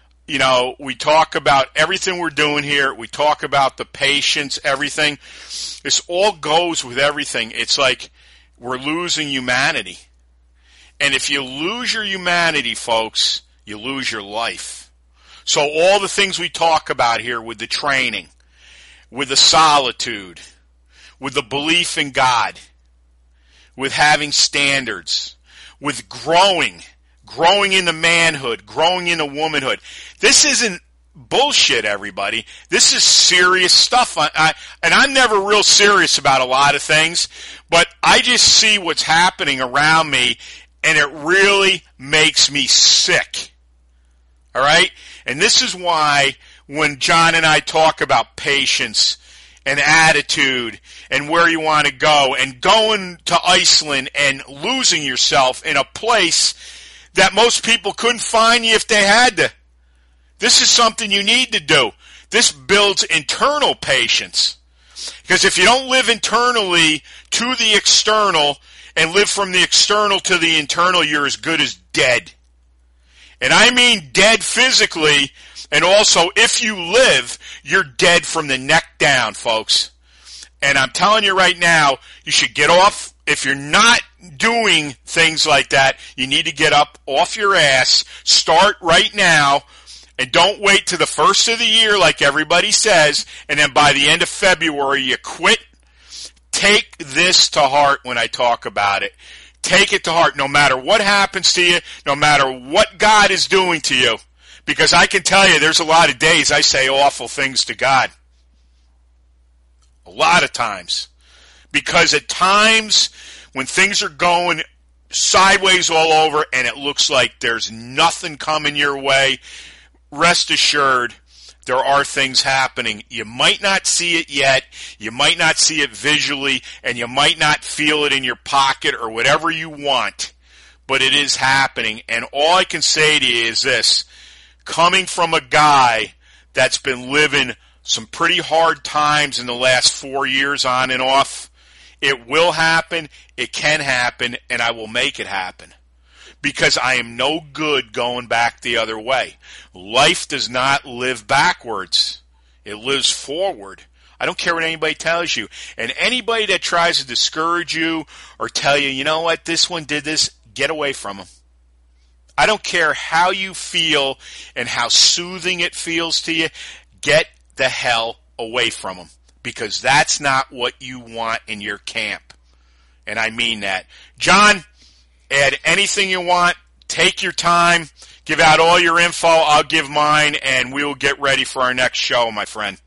we talk about everything we're doing here. We talk about the patience, everything. This all goes with everything. It's like we're losing humanity. And if you lose your humanity, folks, you lose your life. So all the things we talk about here with the training, with the solitude, with the belief in God, with having standards, with growing into manhood, growing into womanhood. This isn't bullshit, everybody. This is serious stuff. And I'm never real serious about a lot of things, but I just see what's happening around me, and it really makes me sick. All right? And this is why when John and I talk about patience and attitude and where you want to go and going to Iceland and losing yourself in a place that most people couldn't find you if they had to. This is something you need to do. This builds internal patience. Because if you don't live internally to the external and live from the external to the internal, you're as good as dead. And I mean dead physically, and also if you live, you're dead from the neck down, folks. And I'm telling you right now, you should get off. If you're not doing things like that, you need to get up off your ass, start right now, and don't wait to the first of the year like everybody says, and then by the end of February you quit. Take this to heart when I talk about it. Take it to heart, no matter what happens to you, no matter what God is doing to you. Because I can tell you, there's a lot of days I say awful things to God. A lot of times. Because at times, when things are going sideways all over and it looks like there's nothing coming your way, rest assured there are things happening. You might not see it yet, you might not see it visually, and you might not feel it in your pocket or whatever you want, but it is happening. And all I can say to you is this, coming from a guy that's been living some pretty hard times in the last 4 years on and off, it will happen, it can happen, and I will make it happen. Because I am no good going back the other way. Life does not live backwards. It lives forward. I don't care what anybody tells you. And anybody that tries to discourage you or tell you, you know what, this one did this, get away from them. I don't care how you feel and how soothing it feels to you. Get the hell away from them. Because that's not what you want in your camp. And I mean that. John, add anything you want. Take your time. Give out all your info. I'll give mine, and we will get ready for our next show, my friend.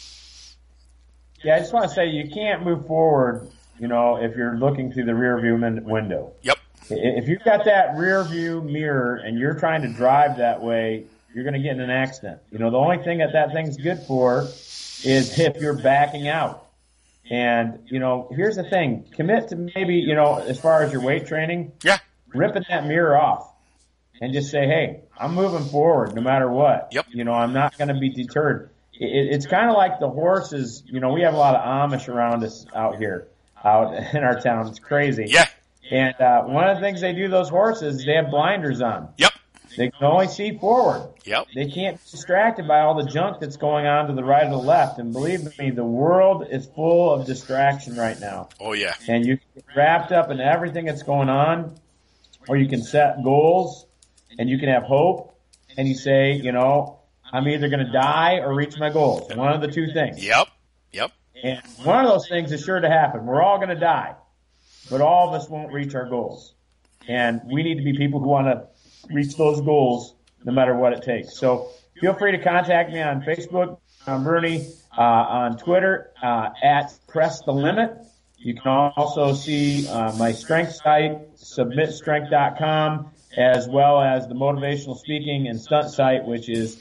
Yeah, I just want to say you can't move forward, if you're looking through the rear view window. Yep. If you've got that rear view mirror and you're trying to drive that way, you're going to get in an accident. The only thing that thing's good for is if you're backing out. And, here's the thing. Commit to maybe, as far as your weight training, ripping that mirror off and just say, hey, I'm moving forward no matter what. Yep. I'm not going to be deterred. It's kind of like the horses. We have a lot of Amish around us out here, out in our town. It's crazy. Yeah. And one of the things they do, those horses, they have blinders on. Yep. They can only see forward. Yep. They can't be distracted by all the junk that's going on to the right or the left. And believe me, the world is full of distraction right now. Oh, yeah. And you get wrapped up in everything that's going on, or you can set goals and you can have hope and you say, I'm either going to die or reach my goals. One of the two things. Yep. Yep. And one of those things is sure to happen. We're all going to die, but all of us won't reach our goals. And we need to be people who want to reach those goals no matter what it takes. So feel free to contact me on Facebook, on Bernie, on Twitter, at Press the Limit. You can also see my strength site, submitstrength.com, as well as the motivational speaking and stunt site, which is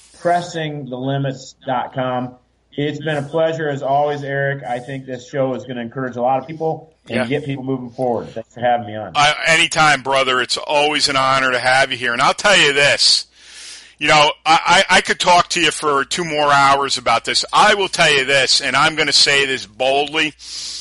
pressingthelimits.com. It's been a pleasure as always, Eric. I think this show is going to encourage a lot of people and get people moving forward. Thanks for having me on. Anytime, brother. It's always an honor to have you here. And I'll tell you this. I could talk to you for 2 more hours about this. I will tell you this, and I'm going to say this boldly.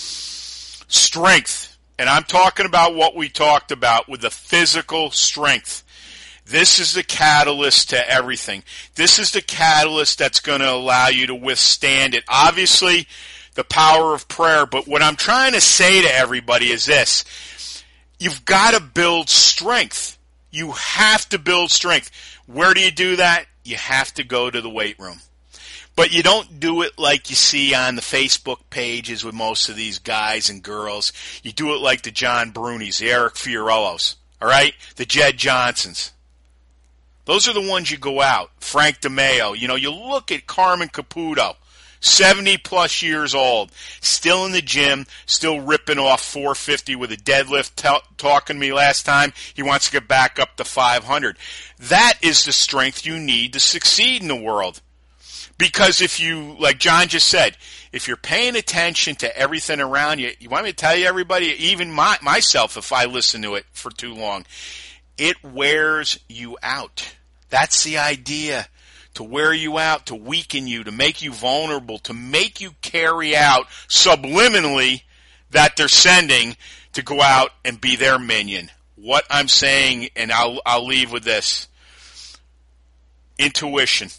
Strength. And I'm talking about what we talked about with the physical strength. This is the catalyst to everything. This is the catalyst that's going to allow you to withstand it. Obviously, the power of prayer. But what I'm trying to say to everybody is this. You've got to build strength. You have to build strength. Where do you do that? You have to go to the weight room. But you don't do it like you see on the Facebook pages with most of these guys and girls. You do it like the John Brunis, the Eric Fiorillos, all right? The Jed Johnsons. Those are the ones you go out. Frank DeMeo. You look at Carmen Caputo, 70-plus years old, still in the gym, still ripping off 450 with a deadlift, talking to me last time. He wants to get back up to 500. That is the strength you need to succeed in the world. Because if you, like John just said, if you're paying attention to everything around you, you want me to tell you, everybody, even myself, if I listen to it for too long, it wears you out. That's the idea, to wear you out, to weaken you, to make you vulnerable, to make you carry out subliminally that they're sending to go out and be their minion. What I'm saying, and I'll leave with this, intuition.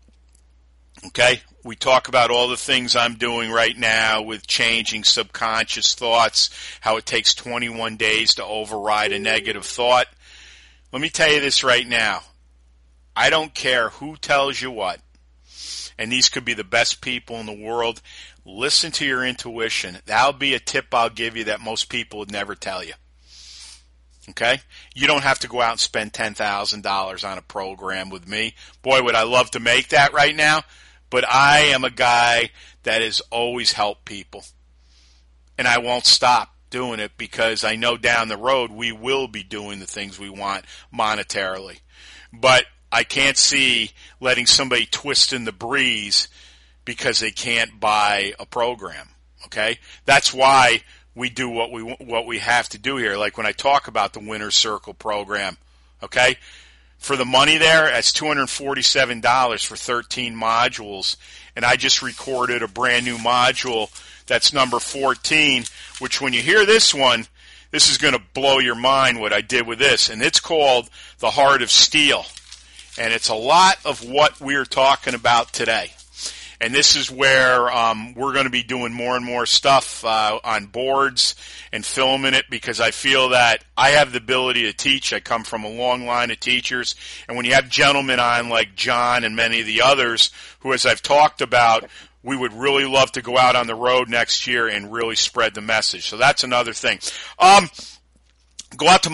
Okay? We talk about all the things I'm doing right now with changing subconscious thoughts, how it takes 21 days to override a negative thought. Let me tell you this right now. I don't care who tells you what, and these could be the best people in the world. Listen to your intuition. That'll be a tip I'll give you that most people would never tell you. Okay? You don't have to go out and spend $10,000 on a program with me. Boy, would I love to make that right now, but I am a guy that has always helped people, and I won't stop. doing it because I know down the road we will be doing the things we want monetarily. But I can't see letting somebody twist in the breeze because they can't buy a program. Okay? That's why we do what we have to do here. Like when I talk about the Winner's Circle program, okay? For the money there, that's $247 for 13 modules. And I just recorded a brand new module that's number 14, which when you hear this one, this is going to blow your mind what I did with this. And it's called The Heart of Steel. And it's a lot of what we're talking about today. And this is where we're going to be doing more and more stuff on boards and filming it because I feel that I have the ability to teach. I come from a long line of teachers. And when you have gentlemen on like John and many of the others who, as I've talked about, we would really love to go out on the road next year and really spread the message. So that's another thing. Go out to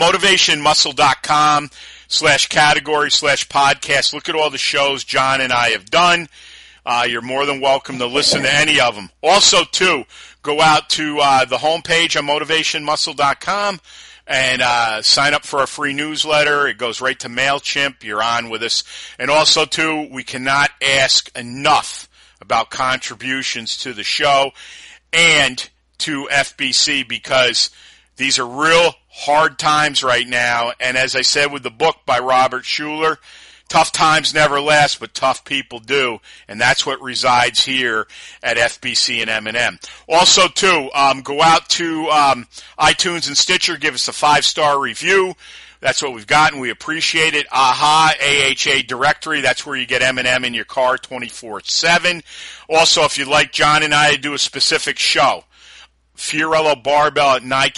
motivationmuscle.com/category/podcast. Look at all the shows John and I have done. You're more than welcome to listen to any of them. Also, too, go out to the homepage on motivationmuscle.com and sign up for our free newsletter. It goes right to MailChimp. You're on with us. And also, too, we cannot ask enough about contributions to the show and to FBC because these are real hard times right now. And as I said with the book by Robert Schuller, tough times never last, but tough people do, and that's what resides here at FBC and M&M. Also, too, go out to iTunes and Stitcher, give us a 5-star review. That's what we've gotten. We appreciate it. AHA directory. That's where you get M&M in your car 24/7. Also, if you'd like John and I to do a specific show, Fiorello Barbell at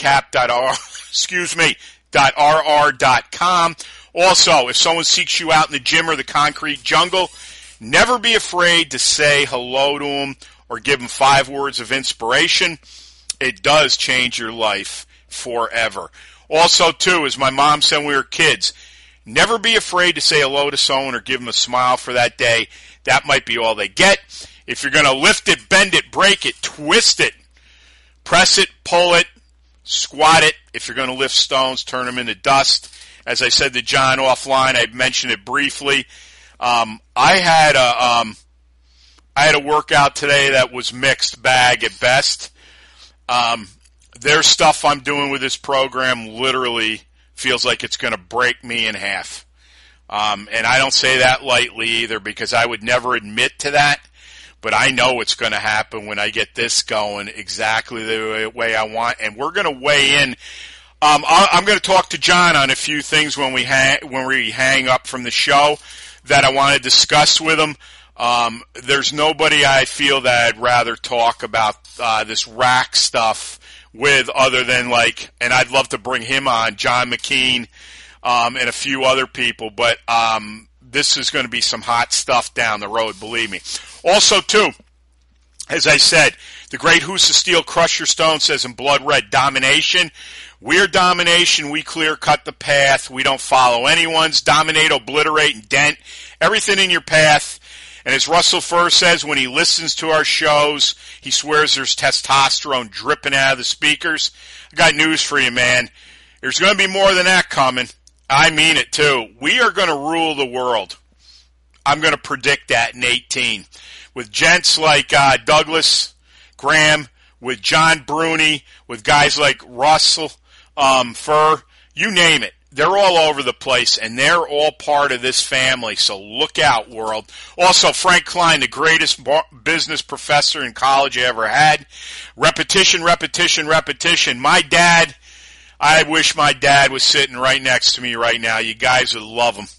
NICAP.rr.com. Also, if someone seeks you out in the gym or the concrete jungle, never be afraid to say hello to them or give them 5 words of inspiration. It does change your life forever. Also, too, as my mom said when we were kids, never be afraid to say hello to someone or give them a smile for that day. That might be all they get. If you're going to lift it, bend it, break it, twist it, press it, pull it, squat it. If you're going to lift stones, turn them into dust. As I said to John offline, I mentioned it briefly. I had a workout today that was mixed bag at best. There's stuff I'm doing with this program literally feels like it's going to break me in half. And I don't say that lightly either because I would never admit to that. But I know it's going to happen when I get this going exactly the way I want. And we're going to weigh in. I'm going to talk to John on a few things when we hang up from the show that I want to discuss with him. There's nobody I feel that I'd rather talk about this rack stuff with other than and I'd love to bring him on, John McKean, and a few other people. But this is going to be some hot stuff down the road, believe me. Also, too, as I said, the great House of Steel Crusher Stone says in Blood Red, domination. We're domination. We clear-cut the path. We don't follow anyone's. Dominate, obliterate, and dent everything in your path. And as Russell Furr says, when he listens to our shows, he swears there's testosterone dripping out of the speakers. I got news for you, man. There's going to be more than that coming. I mean it, too. We are going to rule the world. I'm going to predict that in 18. With gents like Douglas Graham, with John Bruni, with guys like Russell Furr, you name it. They're all over the place, and they're all part of this family, so look out, world. Also, Frank Klein, the greatest business professor in college I ever had. Repetition, repetition, repetition. My dad, I wish my dad was sitting right next to me right now. You guys would love him.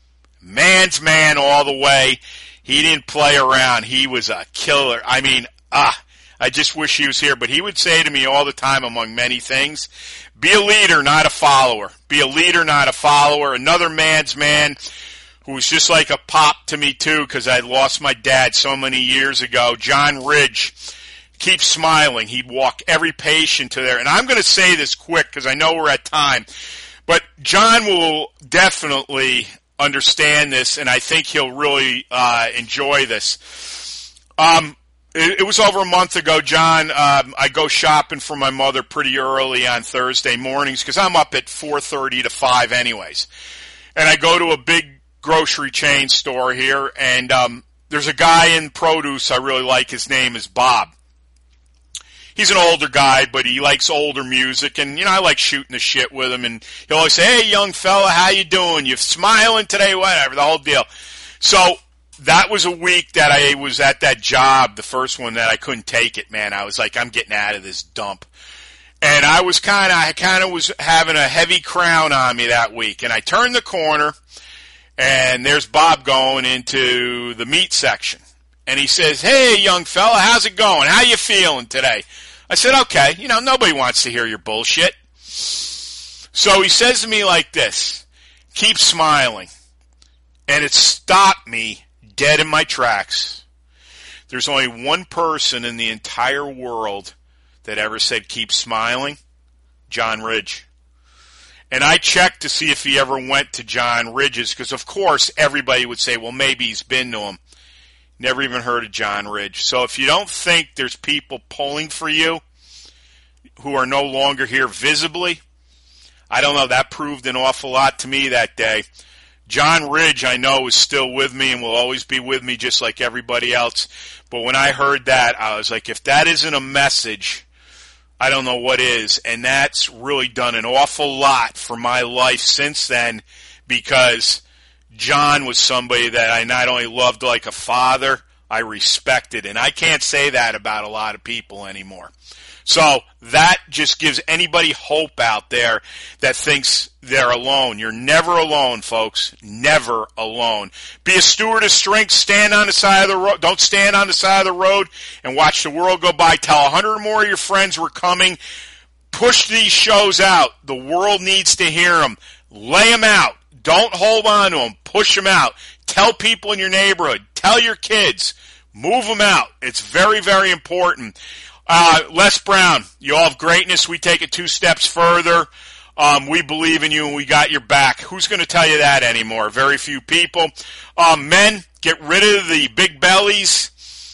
Man's man all the way. He didn't play around. He was a killer. I mean, I just wish he was here. But he would say to me all the time, among many things, be a leader, not a follower. Be a leader, not a follower. Another man's man who was just like a pop to me, too, because I lost my dad so many years ago, John Ridge. Keep smiling. He'd walk every patient to there. And I'm going to say this quick because I know we're at time. But John will definitely understand this, and I think he'll really enjoy this. It was over a month ago, John. I go shopping for my mother pretty early on Thursday mornings because I'm up at 4:30 to 5 anyways. And I go to a big grocery chain store here, and there's a guy in produce I really like. His name is Bob. He's an older guy, but he likes older music, and, I like shooting the shit with him, and he'll always say, "Hey, young fella, how you doing? You smiling today?" Whatever, the whole deal. So that was a week that I was at that job, the first one, that I couldn't take it, man. I was like, I'm getting out of this dump. And I kind of was having a heavy crown on me that week, and I turned the corner, and there's Bob going into the meat section. And he says, "Hey, young fella, how's it going? How you feeling today?" I said, "Okay, nobody wants to hear your bullshit." So he says to me like this, "Keep smiling." And it stopped me dead in my tracks. There's only one person in the entire world that ever said, "Keep smiling," John Ridge. And I checked to see if he ever went to John Ridge's, because of course everybody would say, well, maybe he's been to him. Never even heard of John Ridge. So if you don't think there's people pulling for you who are no longer here visibly, I don't know, that proved an awful lot to me that day. John Ridge, I know, is still with me and will always be with me just like everybody else. But when I heard that, I was like, if that isn't a message, I don't know what is. And that's really done an awful lot for my life since then, because John was somebody that I not only loved like a father, I respected. And I can't say that about a lot of people anymore. So that just gives anybody hope out there that thinks they're alone. You're never alone, folks. Never alone. Be a steward of strength. Stand on the side of the road. Don't stand on the side of the road and watch the world go by. Tell 100 or more of your friends we're coming. Push these shows out. The world needs to hear them. Lay them out. Don't hold on to them. Push them out. Tell people in your neighborhood. Tell your kids. Move them out. It's very, very important. Les Brown, you all have greatness. We take it 2 steps further. We believe in you and we got your back. Who's going to tell you that anymore? Very few people. Men, get rid of the big bellies.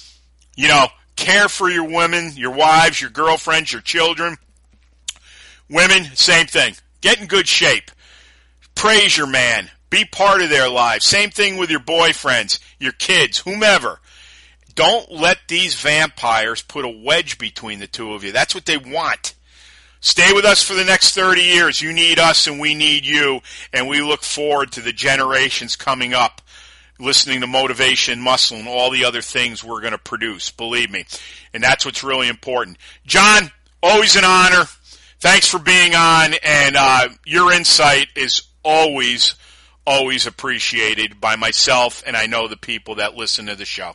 Care for your women, your wives, your girlfriends, your children. Women, same thing. Get in good shape. Praise your man. Be part of their lives. Same thing with your boyfriends, your kids, whomever. Don't let these vampires put a wedge between the two of you. That's what they want. Stay with us for the next 30 years. You need us and we need you. And we look forward to the generations coming up listening to Motivation, Muscle, and all the other things we're going to produce. Believe me. And that's what's really important. John, always an honor. Thanks for being on. And your insight is always appreciated by myself and I know the people that listen to the show.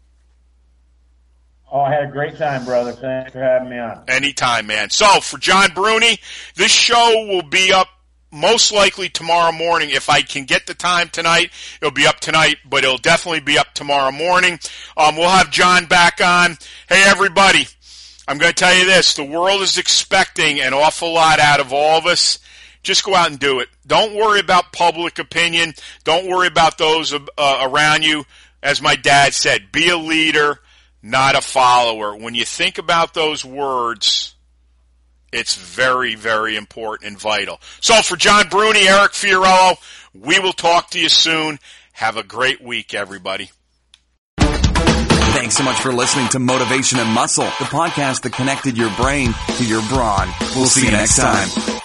Oh, I had a great time, brother. Thanks for having me on. Anytime, man. So, for John Bruni, this show will be up most likely tomorrow morning. If I can get the time tonight, it'll be up tonight, but it'll definitely be up tomorrow morning. We'll have John back on. Hey, everybody, I'm going to tell you this. The world is expecting an awful lot out of all of us. Just go out and do it. Don't worry about public opinion. Don't worry about those around you. As my dad said, be a leader, not a follower. When you think about those words, it's very, very important and vital. So for John Bruni, Eric Fiorillo, we will talk to you soon. Have a great week, everybody. Thanks so much for listening to Motivation and Muscle, the podcast that connected your brain to your brawn. We'll see you next time.